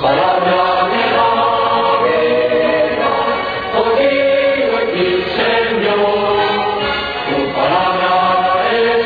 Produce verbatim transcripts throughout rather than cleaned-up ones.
palabra me da vida, contigo en ti, Señor, tu palabra es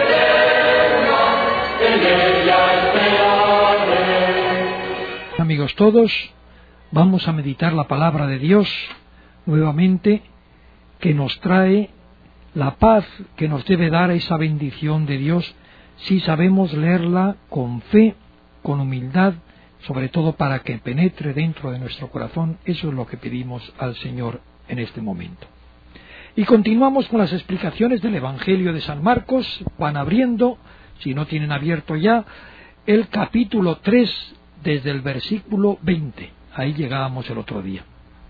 eterna, en ella esperaré. Amigos todos, vamos a meditar la palabra de Dios nuevamente, que nos trae la paz que nos debe dar esa bendición de Dios si sabemos leerla con fe, con humildad, sobre todo para que penetre dentro de nuestro corazón. Eso es lo que pedimos al Señor en este momento. Y continuamos con las explicaciones del Evangelio de San Marcos. Van abriendo, si no tienen abierto ya, el capítulo tres desde el versículo veinte. Ahí llegábamos el otro día.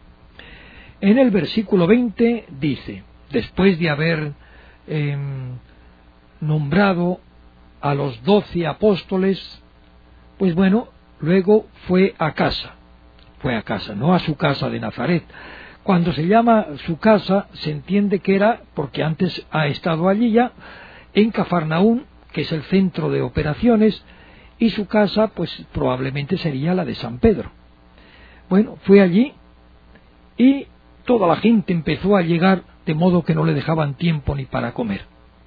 En el versículo veinte dice, después de haber eh, nombrado a los doce apóstoles, pues bueno, luego fue a casa, fue a casa, no a su casa de Nazaret. Cuando se llama su casa, se entiende que era porque antes ha estado allí ya, en Cafarnaún, que es el centro de operaciones, y su casa, pues probablemente sería la de San Pedro. Bueno, fue allí y toda la gente empezó a llegar, de modo que no le dejaban tiempo ni para comer.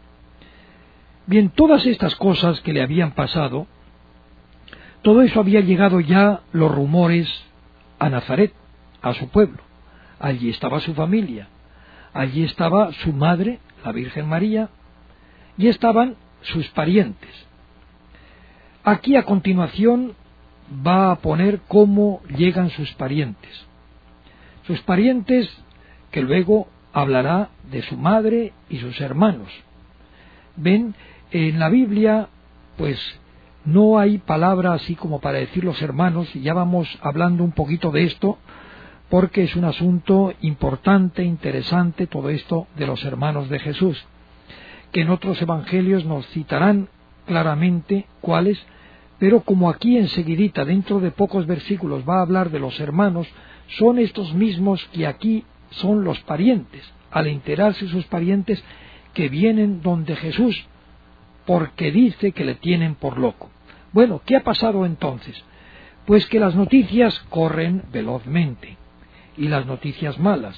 Bien, todas estas cosas que le habían pasado, todo eso había llegado ya los rumores a Nazaret, a su pueblo. Allí estaba su familia, allí estaba su madre, la Virgen María, y estaban sus parientes. Aquí a continuación va a poner cómo llegan sus parientes. Sus parientes, que luego hablará de su madre y sus hermanos. Ven, en la Biblia, pues no hay palabra así como para decir los hermanos, y ya vamos hablando un poquito de esto, porque es un asunto importante, interesante, todo esto de los hermanos de Jesús, que en otros evangelios nos citarán claramente cuáles, pero como aquí enseguidita, dentro de pocos versículos, va a hablar de los hermanos, son estos mismos que aquí son los parientes, al enterarse sus parientes que vienen donde Jesús, porque dice que le tienen por loco. Bueno, ¿qué ha pasado entonces? Pues que las noticias corren velozmente, y las noticias malas,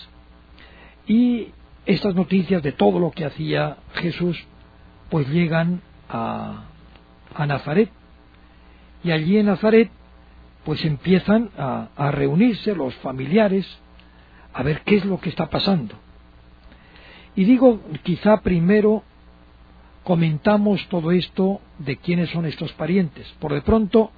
y estas noticias de todo lo que hacía Jesús, pues llegan a, a Nazaret, y allí en Nazaret, pues empiezan a, a reunirse los familiares, a ver qué es lo que está pasando. Y digo, quizá primero comentamos todo esto de quiénes son estos parientes. Por de pronto,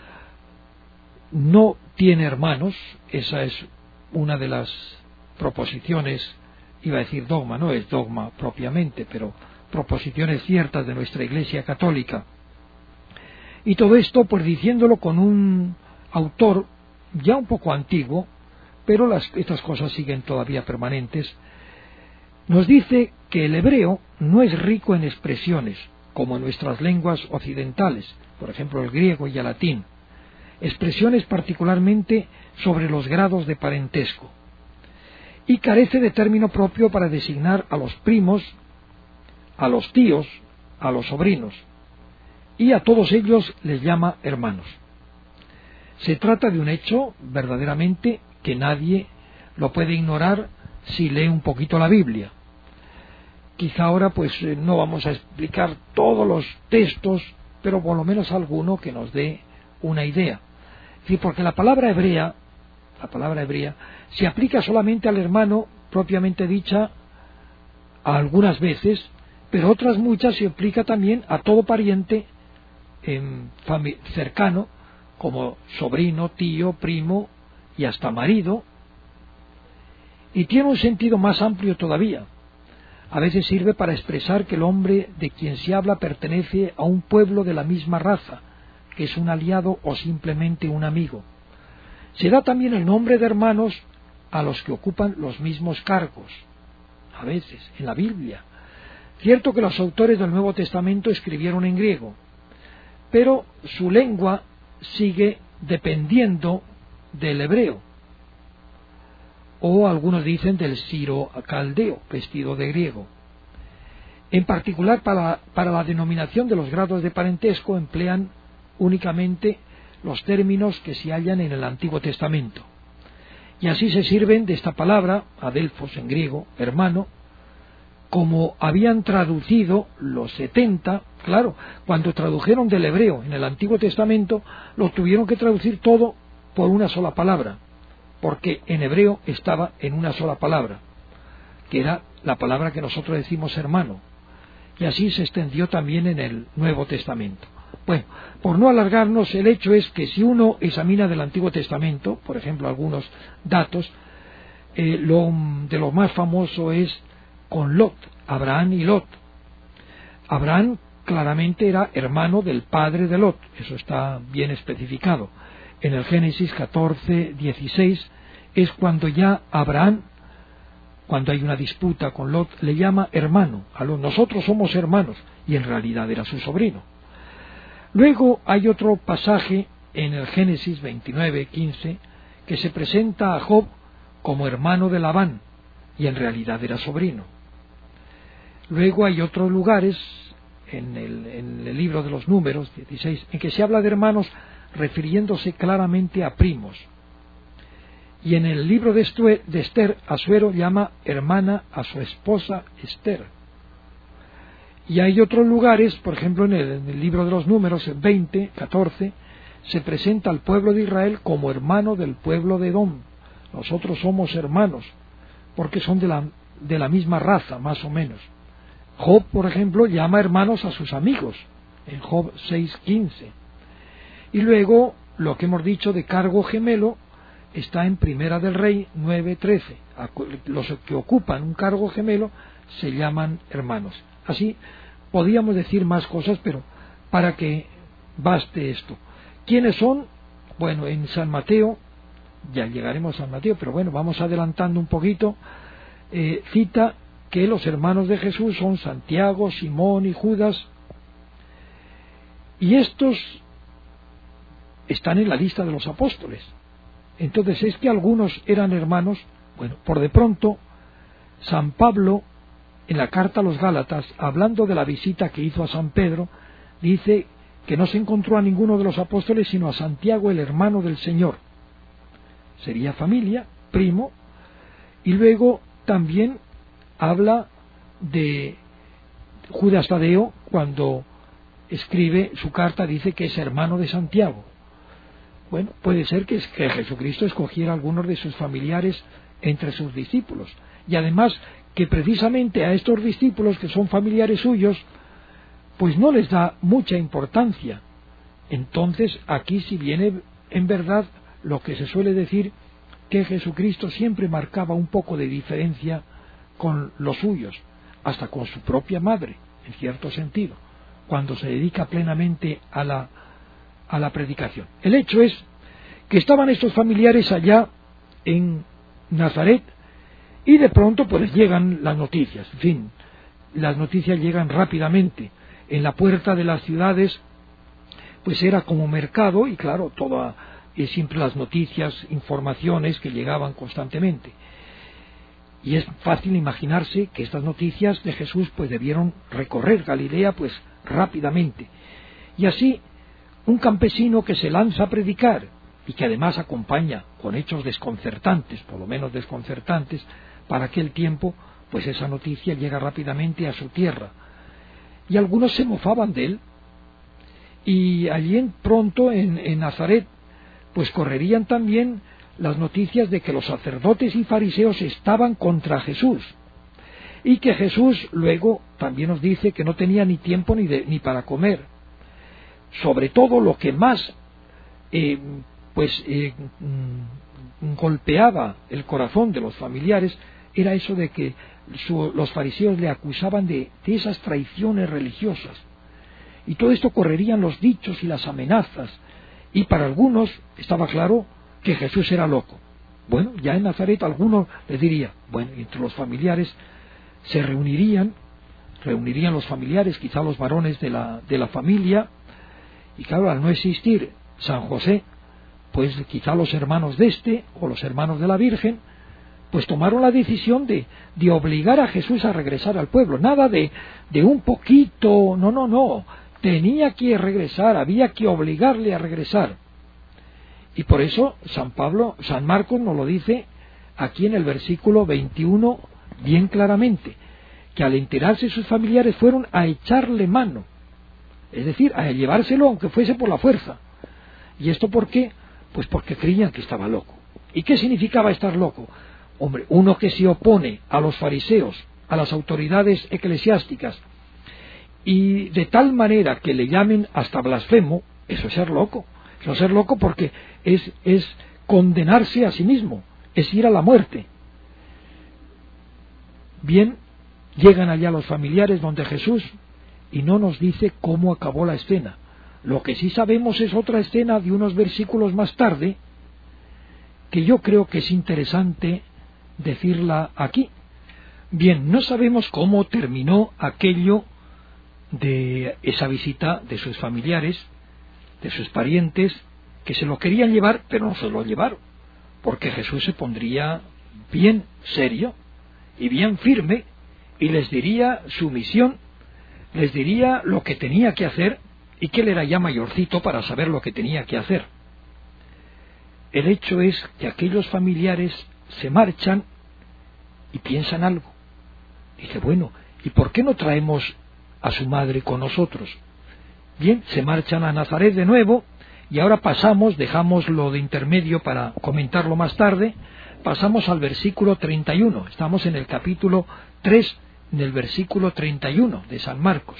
no tiene hermanos, esa es una de las proposiciones, iba a decir dogma, no es dogma propiamente, pero proposiciones ciertas de nuestra Iglesia Católica. Y todo esto, pues diciéndolo con un autor ya un poco antiguo, pero las, estas cosas siguen todavía permanentes, nos dice que el hebreo no es rico en expresiones, como en nuestras lenguas occidentales, por ejemplo el griego y el latín, expresiones particularmente sobre los grados de parentesco, y carece de término propio para designar a los primos, a los tíos, a los sobrinos, y a todos ellos les llama hermanos. Se trata de un hecho verdaderamente que nadie lo puede ignorar si lee un poquito la Biblia. Quizá ahora pues no vamos a explicar todos los textos, pero por lo menos alguno que nos dé una idea. Sí, porque la palabra hebrea, la palabra hebrea, se aplica solamente al hermano propiamente dicha a algunas veces, pero otras muchas se aplica también a todo pariente en cercano, como sobrino, tío, primo y hasta marido, y tiene un sentido más amplio todavía. A veces sirve para expresar que el hombre de quien se habla pertenece a un pueblo de la misma raza, que es un aliado o simplemente un amigo. Se da también el nombre de hermanos a los que ocupan los mismos cargos, a veces, en la Biblia. Cierto que los autores del Nuevo Testamento escribieron en griego, pero su lengua sigue dependiendo del hebreo, o algunos dicen del siro-caldeo, vestido de griego. En particular, para, para la denominación de los grados de parentesco emplean únicamente los términos que se hallan en el Antiguo Testamento. Y así se sirven de esta palabra, adelphos en griego, hermano, como habían traducido los setenta, claro, cuando tradujeron del hebreo en el Antiguo Testamento, lo tuvieron que traducir todo por una sola palabra, porque en hebreo estaba en una sola palabra, que era la palabra que nosotros decimos hermano, y así se extendió también en el Nuevo Testamento. Bueno, por no alargarnos, el hecho es que si uno examina del Antiguo Testamento, por ejemplo, algunos datos, eh, lo, de lo más famoso es con Lot, Abraham y Lot. Abraham claramente era hermano del padre de Lot, eso está bien especificado. En el Génesis catorce, dieciséis es cuando ya Abraham, cuando hay una disputa con Lot, le llama hermano a Lot. Nosotros somos hermanos, y en realidad era su sobrino. Luego hay otro pasaje en el Génesis veintinueve, quince, que se presenta a Job como hermano de Labán, y en realidad era sobrino. Luego hay otros lugares, en el, en el libro de los Números, dieciséis, en que se habla de hermanos refiriéndose claramente a primos. Y en el libro de, Estue, de Esther, Asuero llama hermana a su esposa Esther. Y hay otros lugares, por ejemplo en el, en el libro de los Números, veinte, catorce, se presenta al pueblo de Israel como hermano del pueblo de Edom. Nosotros somos hermanos, porque son de la, de la misma raza, más o menos. Job, por ejemplo, llama hermanos a sus amigos, en Job seis, quince. Y luego, lo que hemos dicho de cargo gemelo, está en Primera del Rey nueve, trece. Los que ocupan un cargo gemelo se llaman hermanos. Así, podíamos decir más cosas, pero para que baste esto. ¿Quiénes son? Bueno, en San Mateo, ya llegaremos a San Mateo, pero bueno, vamos adelantando un poquito, eh, cita que los hermanos de Jesús son Santiago, Simón y Judas, y estos están en la lista de los apóstoles. Entonces, ¿es que algunos eran hermanos? Bueno, por de pronto, San Pablo, en la carta a los Gálatas, hablando de la visita que hizo a San Pedro, dice que no se encontró a ninguno de los apóstoles, sino a Santiago, el hermano del Señor. Sería familia, primo, y luego también habla de Judas Tadeo, cuando escribe su carta, dice que es hermano de Santiago. Bueno, puede ser que, que Jesucristo escogiera a algunos de sus familiares entre sus discípulos, y además que precisamente a estos discípulos que son familiares suyos, pues no les da mucha importancia. Entonces aquí sí viene en verdad lo que se suele decir, que Jesucristo siempre marcaba un poco de diferencia con los suyos, hasta con su propia madre, en cierto sentido, cuando se dedica plenamente a la, a la predicación. El hecho es que estaban estos familiares allá en Nazaret, y de pronto pues llegan las noticias. En fin, las noticias llegan rápidamente. En la puerta de las ciudades pues era como mercado, y claro, toda, eh, siempre las noticias, informaciones que llegaban constantemente. Y es fácil imaginarse que estas noticias de Jesús pues debieron recorrer Galilea pues rápidamente. Y así, un campesino que se lanza a predicar, y que además acompaña con hechos desconcertantes, por lo menos desconcertantes, para aquel tiempo, pues esa noticia llega rápidamente a su tierra. Y algunos se mofaban de él, y allí en, pronto en, en Nazaret, pues correrían también las noticias de que los sacerdotes y fariseos estaban contra Jesús, y que Jesús luego también nos dice que no tenía ni tiempo ni, de, ni para comer. Sobre todo lo que más eh, pues eh, mm, golpeaba el corazón de los familiares era eso de que su, los fariseos le acusaban de, de esas traiciones religiosas, y todo esto correrían los dichos y las amenazas, y para algunos estaba claro que Jesús era loco. Bueno, ya en Nazaret algunos les diría, bueno, entre los familiares se reunirían, reunirían los familiares, quizá los varones de la, de la familia, y claro, al no existir San José, pues quizá los hermanos de este, o los hermanos de la Virgen, pues tomaron la decisión de, de obligar a Jesús a regresar al pueblo. Nada de, de un poquito, no, no, no, tenía que regresar, había que obligarle a regresar. Y por eso San Pablo, San Marcos nos lo dice aquí en el versículo veintiuno bien claramente, que al enterarse sus familiares fueron a echarle mano, es decir, a llevárselo aunque fuese por la fuerza. ¿Y esto por qué? Pues porque creían que estaba loco. ¿Y qué significaba estar loco? Hombre, uno que se opone a los fariseos, a las autoridades eclesiásticas, y de tal manera que le llamen hasta blasfemo, eso es ser loco. Eso es ser loco porque es, es condenarse a sí mismo, es ir a la muerte. Bien, llegan allá los familiares donde Jesús y no nos dice cómo acabó la escena. Lo que sí sabemos es otra escena de unos versículos más tarde, que yo creo que es interesante decirla aquí. Bien, no sabemos cómo terminó aquello de esa visita de sus familiares, de sus parientes, que se lo querían llevar, pero no se lo llevaron, porque Jesús se pondría bien serio y bien firme y les diría su misión, les diría lo que tenía que hacer, y que él era ya mayorcito para saber lo que tenía que hacer. El hecho es que aquellos familiares se marchan y piensan algo. Dice, bueno, ¿y por qué no traemos a su madre con nosotros? Bien, se marchan a Nazaret de nuevo, y ahora pasamos, dejamos lo de intermedio para comentarlo más tarde, pasamos al versículo treinta y uno, estamos en el capítulo tres, en el versículo treinta y uno de San Marcos.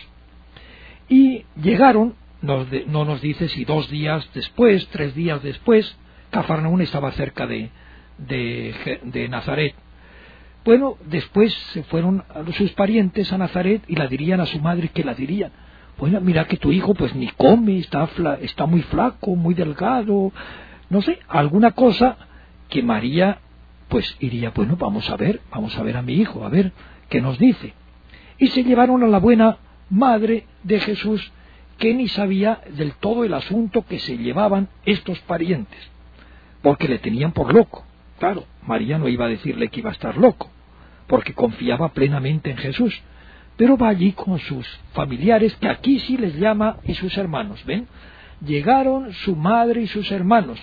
Y llegaron, no, no nos dice si dos días después, tres días después, Cafarnaún estaba cerca de, de, de Nazaret. Bueno, después se fueron sus parientes a Nazaret y la dirían a su madre. ¿Qué la dirían? Bueno, mira que tu hijo pues ni come, está, fla, está muy flaco, muy delgado, no sé, alguna cosa que María pues iría, bueno, vamos a ver, vamos a ver a mi hijo, a ver qué nos dice. Y se llevaron a la buena madre de Jesús, que ni sabía del todo el asunto que se llevaban estos parientes, porque le tenían por loco. Claro, María no iba a decirle que iba a estar loco, porque confiaba plenamente en Jesús, pero va allí con sus familiares, que aquí sí les llama, y sus hermanos, ¿ven? Llegaron su madre y sus hermanos,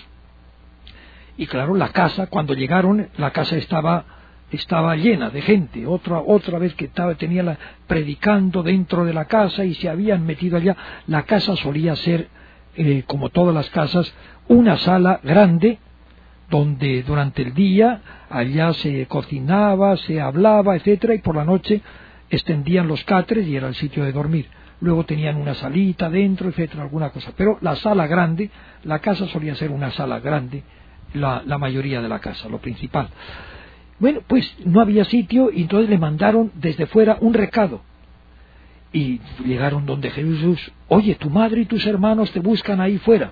y claro, la casa, cuando llegaron, la casa estaba estaba llena de gente, otra otra vez que estaba, tenía la, predicando dentro de la casa, y se habían metido allá. La casa solía ser, eh, como todas las casas, una sala grande, donde durante el día allá se cocinaba, se hablaba, etcétera, y por la noche extendían los catres y era el sitio de dormir. Luego tenían una salita dentro, etcétera, alguna cosa. Pero la sala grande, la casa solía ser una sala grande, la, la mayoría de la casa, lo principal. Bueno, pues no había sitio, y entonces le mandaron desde fuera un recado. Y llegaron donde Jesús, oye, tu madre y tus hermanos te buscan ahí fuera.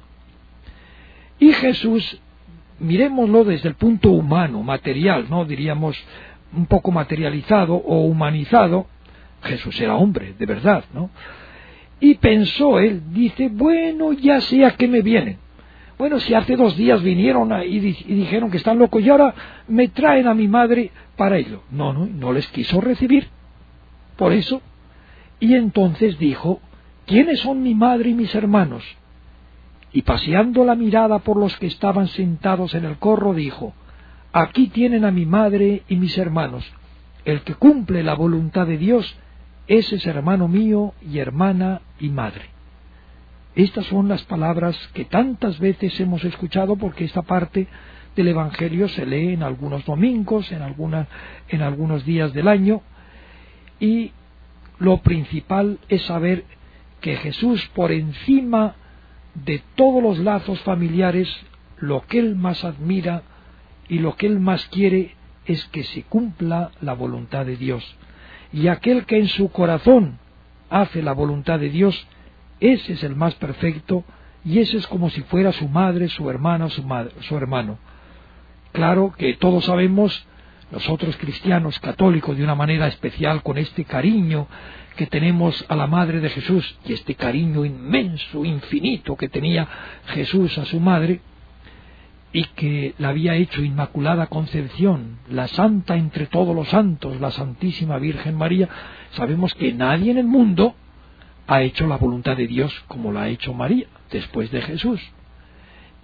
Y Jesús, miremoslo desde el punto humano, material, ¿no? Diríamos un poco materializado o humanizado. Jesús era hombre, de verdad, ¿no? Y pensó él, dice, bueno, ya sé a qué me vienen. Bueno, si hace dos días vinieron y, di y dijeron que están locos y ahora me traen a mi madre para ello. No, no, no les quiso recibir. Por eso. Y entonces dijo, ¿quiénes son mi madre y mis hermanos? Y paseando la mirada por los que estaban sentados en el corro, dijo, aquí tienen a mi madre y mis hermanos. El que cumple la voluntad de Dios, ese es hermano mío y hermana y madre. Estas son las palabras que tantas veces hemos escuchado, porque esta parte del Evangelio se lee en algunos domingos, en, alguna, en algunos días del año, y lo principal es saber que Jesús, por encima de todos los lazos familiares, lo que Él más admira y lo que Él más quiere es que se cumpla la voluntad de Dios. Y aquel que en su corazón hace la voluntad de Dios, ese es el más perfecto, y ese es como si fuera su madre, su hermana, su, madre, su hermano. Claro que todos sabemos, nosotros cristianos católicos de una manera especial, con este cariño que tenemos a la Madre de Jesús, y este cariño inmenso, infinito que tenía Jesús a su madre, y que la había hecho Inmaculada Concepción, la santa entre todos los santos, la Santísima Virgen María. Sabemos que nadie en el mundo ha hecho la voluntad de Dios como la ha hecho María, después de Jesús.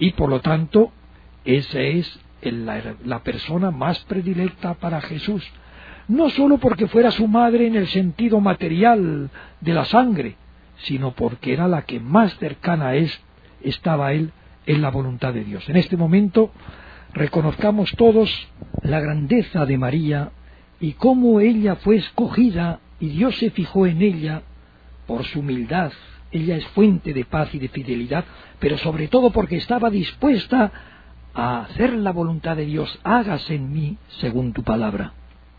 y por lo tanto esa es la, la persona más predilecta para Jesús, no sólo porque fuera su madre en el sentido material de la sangre, sino porque era la que más cercana a él estaba él en la voluntad de Dios. En este momento reconozcamos todos la grandeza de María y cómo ella fue escogida y Dios se fijó en ella por su humildad. Ella es fuente de paz y de fidelidad, pero sobre todo porque estaba dispuesta a hacer la voluntad de Dios. Hágase en mí según tu palabra.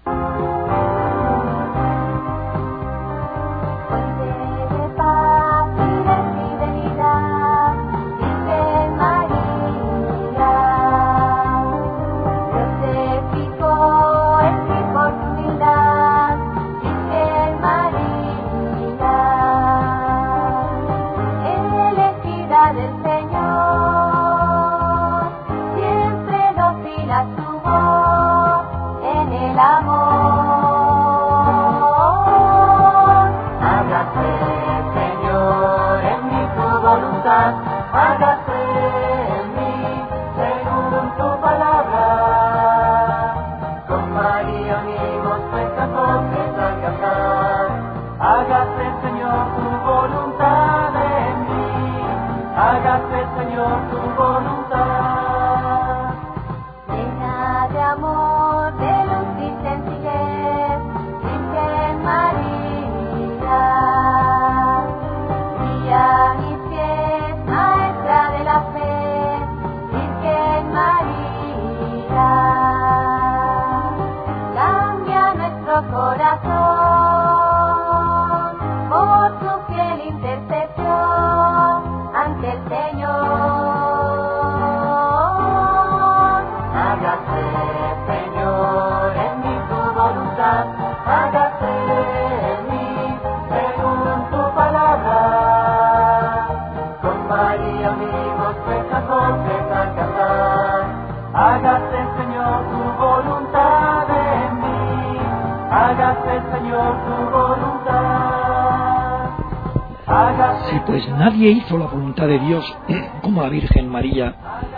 Sí, pues nadie hizo la voluntad de Dios como la Virgen María,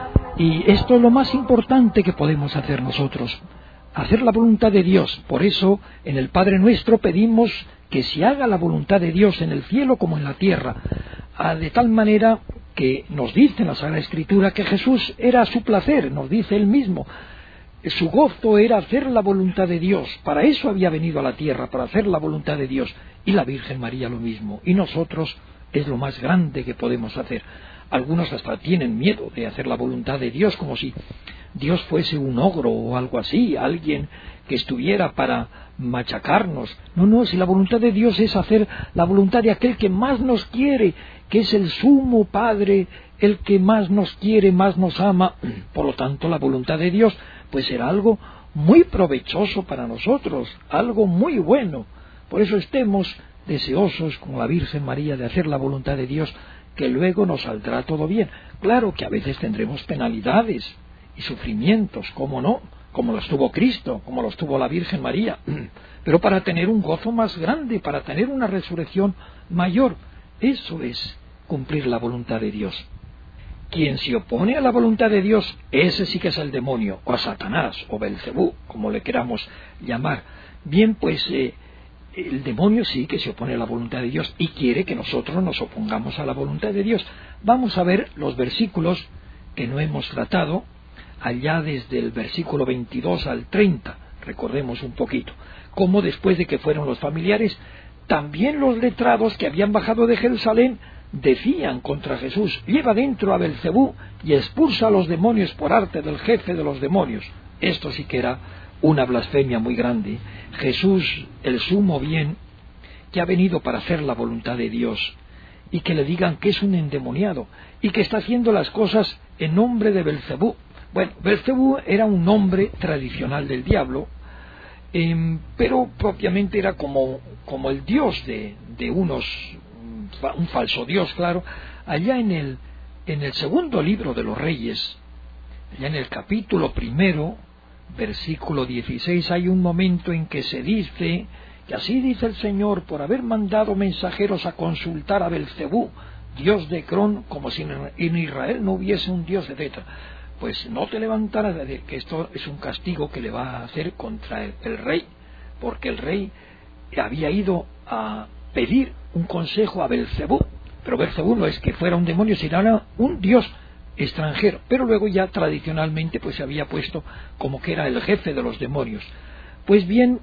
y esto es lo más importante que podemos hacer nosotros, hacer la voluntad de Dios. Por eso en el Padre Nuestro pedimos que se haga la voluntad de Dios en el cielo como en la tierra, de tal manera que nos dice en la Sagrada Escritura que Jesús era su placer, nos dice él mismo, su gozo era hacer la voluntad de Dios. Para eso había venido a la tierra, para hacer la voluntad de Dios. Y la Virgen María lo mismo. Y nosotros es lo más grande que podemos hacer. Algunos hasta tienen miedo de hacer la voluntad de Dios, como si Dios fuese un ogro o algo así, alguien que estuviera para machacarnos. No, no, si la voluntad de Dios es hacer la voluntad de aquel que más nos quiere, que es el sumo Padre, el que más nos quiere, más nos ama. Por lo tanto, la voluntad de Dios pues será algo muy provechoso para nosotros, algo muy bueno. Por eso estemos deseosos, como la Virgen María, de hacer la voluntad de Dios, que luego nos saldrá todo bien. Claro que a veces tendremos penalidades y sufrimientos, ¿cómo no? Como los tuvo Cristo, como los tuvo la Virgen María, pero para tener un gozo más grande, para tener una resurrección mayor. Eso es cumplir la voluntad de Dios. Quien se opone a la voluntad de Dios, ese sí que es el demonio, o a Satanás, o Belcebú, como le queramos llamar. Bien, pues eh, el demonio sí que se opone a la voluntad de Dios y quiere que nosotros nos opongamos a la voluntad de Dios. Vamos a ver los versículos que no hemos tratado, allá desde el versículo veintidós al treinta, recordemos un poquito, cómo después de que fueron los familiares, también los letrados que habían bajado de Jerusalén decían contra Jesús: lleva dentro a Belcebú y expulsa a los demonios por arte del jefe de los demonios. Esto sí que era una blasfemia muy grande. Jesús, el sumo bien, que ha venido para hacer la voluntad de Dios, y que le digan que es un endemoniado y que está haciendo las cosas en nombre de Belcebú. Bueno, Belcebú era un nombre tradicional del diablo, eh, pero propiamente era como, como el dios de, de unos, un falso dios, claro. Allá en el, en el segundo libro de los Reyes, allá en el capítulo primero, versículo dieciséis, hay un momento en que se dice, que así dice el Señor, por haber mandado mensajeros a consultar a Belcebú, Dios de Cron, como si en Israel no hubiese un Dios, etcétera. Pues no te levantarás de que esto es un castigo que le va a hacer contra el, el rey, porque el rey había ido a pedir un consejo a Belcebú, pero Belcebú no es que fuera un demonio, sino era un dios extranjero, pero luego ya tradicionalmente pues se había puesto como que era el jefe de los demonios. Pues bien,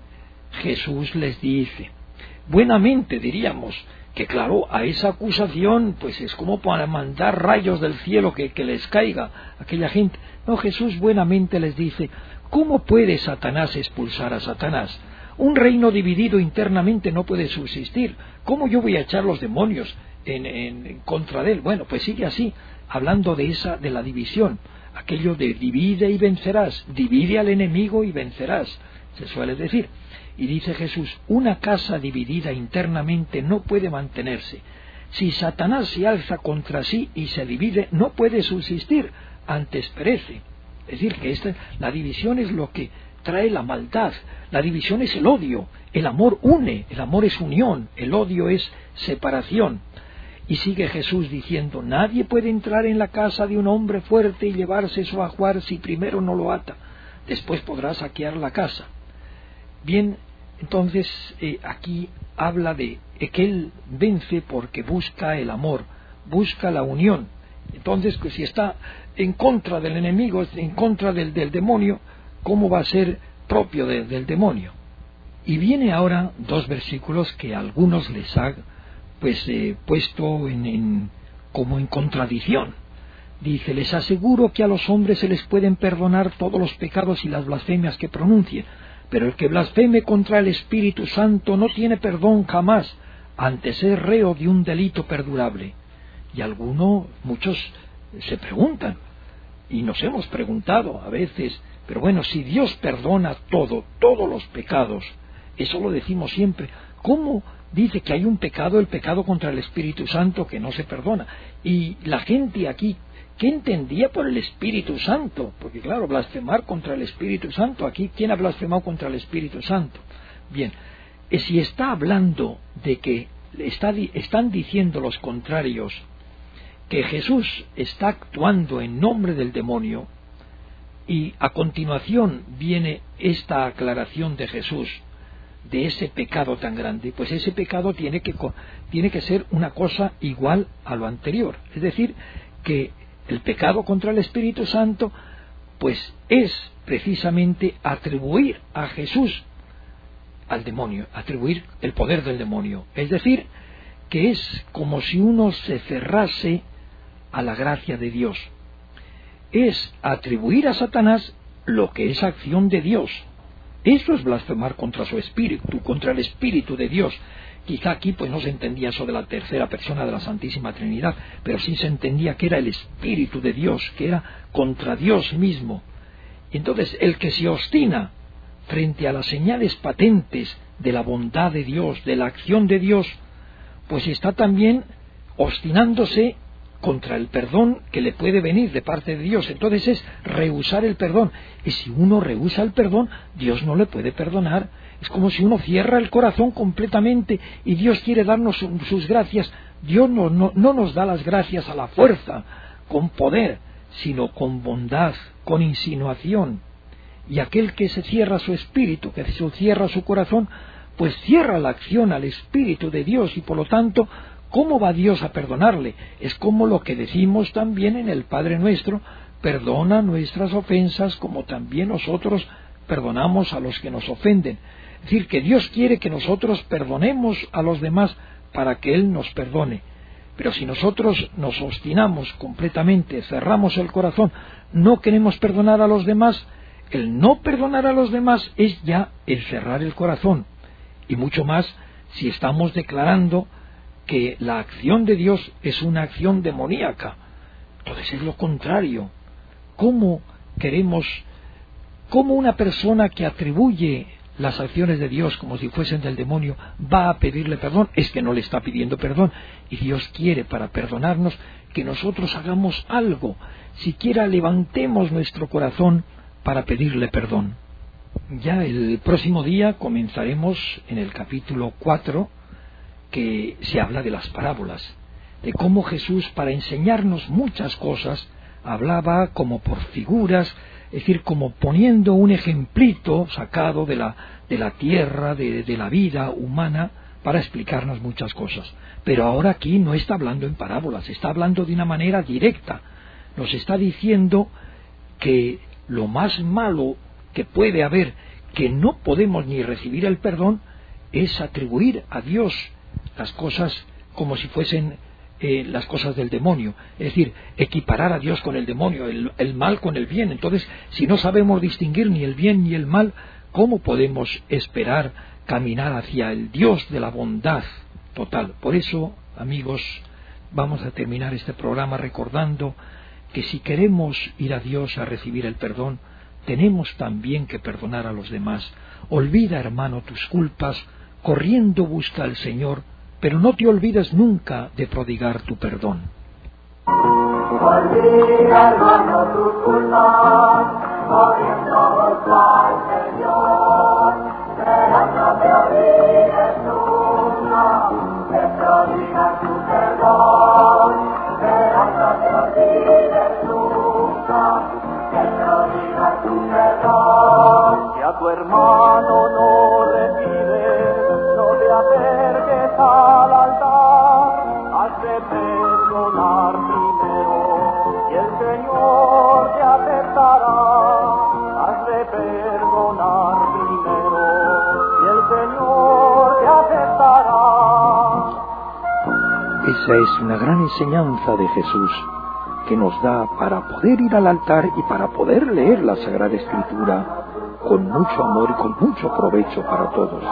Jesús les dice, buenamente diríamos, que claro, a esa acusación pues es como para mandar rayos del cielo que, que les caiga a aquella gente. No, Jesús buenamente les dice, ¿cómo puede Satanás expulsar a Satanás? Un reino dividido internamente no puede subsistir. ¿Cómo yo voy a echar los demonios en, en, en contra de él? Bueno, pues sigue así, hablando de esa, de la división, aquello de divide y vencerás, divide al enemigo y vencerás, se suele decir. Y dice Jesús, una casa dividida internamente no puede mantenerse. Si Satanás se alza contra sí y se divide, no puede subsistir, antes perece. Es decir, que esta, la división es lo que trae la maldad, la división es el odio, el amor une, el amor es unión, el odio es separación. Y sigue Jesús diciendo, nadie puede entrar en la casa de un hombre fuerte y llevarse su ajuar si primero no lo ata, después podrá saquear la casa. Bien, entonces eh, aquí habla de que él vence porque busca el amor, busca la unión. Entonces, pues, si está en contra del enemigo, en contra del, del demonio, ¿cómo va a ser propio de, del demonio? Y viene ahora dos versículos que a algunos les ha pues, eh, puesto en, en, como en contradicción. Dice, les aseguro que a los hombres se les pueden perdonar todos los pecados y las blasfemias que pronuncien, pero el que blasfeme contra el Espíritu Santo no tiene perdón jamás, antes ser reo de un delito perdurable. Y algunos, muchos se preguntan, y nos hemos preguntado a veces, pero bueno, si Dios perdona todo, todos los pecados, eso lo decimos siempre, ¿cómo dice que hay un pecado, el pecado contra el Espíritu Santo, que no se perdona? Y la gente aquí, ¿qué entendía por el Espíritu Santo? Porque claro, blasfemar contra el Espíritu Santo, aquí, ¿quién ha blasfemado contra el Espíritu Santo? Bien, si está hablando de que está, están diciendo los contrarios que Jesús está actuando en nombre del demonio, y a continuación viene esta aclaración de Jesús de ese pecado tan grande, pues ese pecado tiene que, tiene que ser una cosa igual a lo anterior, es decir, que el pecado contra el Espíritu Santo pues es precisamente atribuir a Jesús al demonio, atribuir el poder del demonio, es decir, que es como si uno se cerrase a la gracia de Dios, es atribuir a Satanás lo que es acción de Dios. Eso es blasfemar contra su espíritu, contra el Espíritu de Dios. Quizá aquí pues no se entendía eso de la tercera persona de la Santísima Trinidad, pero sí se entendía que era el Espíritu de Dios, que era contra Dios mismo. Entonces, el que se obstina frente a las señales patentes de la bondad de Dios, de la acción de Dios, pues está también obstinándose contra el perdón que le puede venir de parte de Dios. Entonces es rehusar el perdón. Y si uno rehúsa el perdón, Dios no le puede perdonar. Es como si uno cierra el corazón completamente y Dios quiere darnos sus gracias. Dios no, no, no nos da las gracias a la fuerza, con poder, sino con bondad, con insinuación. Y aquel que se cierra su espíritu, que se cierra su corazón, pues cierra la acción al Espíritu de Dios y por lo tanto, ¿cómo va Dios a perdonarle? Es como lo que decimos también en el Padre Nuestro, perdona nuestras ofensas como también nosotros perdonamos a los que nos ofenden. Es decir, que Dios quiere que nosotros perdonemos a los demás para que Él nos perdone. Pero si nosotros nos obstinamos completamente, cerramos el corazón, no queremos perdonar a los demás, el no perdonar a los demás es ya el cerrar el corazón. Y mucho más si estamos declarando que la acción de Dios es una acción demoníaca. Entonces es lo contrario. ¿Cómo queremos, cómo una persona que atribuye las acciones de Dios como si fuesen del demonio va a pedirle perdón? Es que no le está pidiendo perdón. Y Dios quiere, para perdonarnos, que nosotros hagamos algo, siquiera levantemos nuestro corazón para pedirle perdón. Ya el próximo día comenzaremos en el capítulo cuatro, que se habla de las parábolas. de cómo Jesús, para enseñarnos muchas cosas, hablaba como por figuras, es decir, como poniendo un ejemplito sacado de la, de la tierra, de, de la vida humana, para explicarnos muchas cosas. Pero ahora aquí no está hablando en parábolas, está hablando de una manera directa. Nos está diciendo que lo más malo que puede haber, que no podemos ni recibir el perdón, es atribuir a Dios las cosas como si fuesen eh, las cosas del demonio, es decir, equiparar a Dios con el demonio, el, el mal con el bien. Entonces, si no sabemos distinguir ni el bien ni el mal, ¿cómo podemos esperar caminar hacia el Dios de la bondad total? Por eso, amigos, vamos a terminar este programa recordando que si queremos ir a Dios a recibir el perdón, tenemos también que perdonar a los demás. Olvida, hermano, tus culpas, corriendo busca al Señor, pero no te olvides nunca de prodigar tu perdón. Olvida, hermano, tus culpas, corriendo busca al Señor, pero no te olvides nunca de prodigar tu perdón, pero no te olvides nunca de prodigar tu perdón. Si a tu hermano no recibes, no te acerques al altar, has de perdonar primero y el Señor te aceptará. Has de perdonar primero y el Señor te aceptará. Esa es una gran enseñanza de Jesús que nos da para poder ir al altar y para poder leer la Sagrada Escritura con mucho amor y con mucho provecho para todos.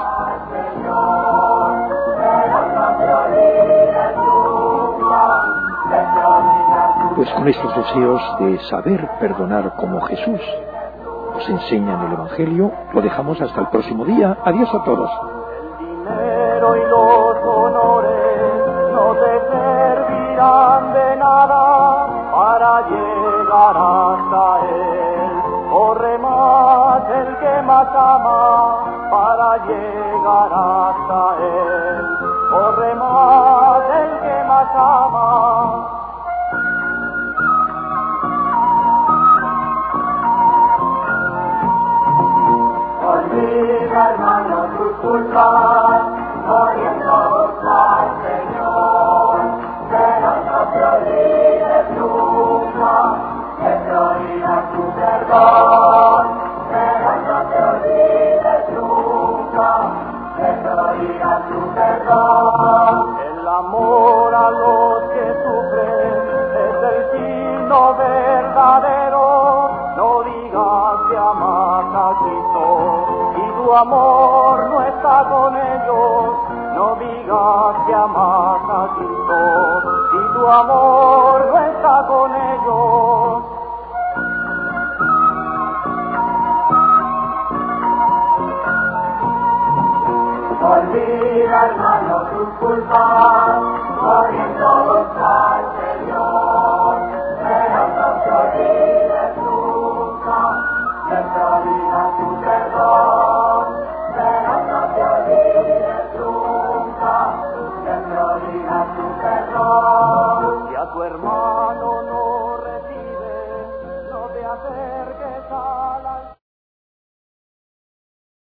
Pues con estos deseos de saber perdonar como Jesús nos enseña en el Evangelio, lo dejamos hasta el próximo día. Adiós a todos. El dinero y los honores no te servirán de nada para llegar hasta Él. Corre más el que más ama para llegar hasta Él. Corre más el que más ama. Olvida, hermano, tus culpas, corriendo al Señor, pero no te olvides nunca de prodigar tu perdón, pero no te olvides nunca de prodigar tu perdón. El amor a los que sufren es el signo verdadero. No digas que amas a Cristo y tu amor no está con ellos. No digas que amas a Cristo y tu amor no está con ellos. Olvida, hermano, tus culpas.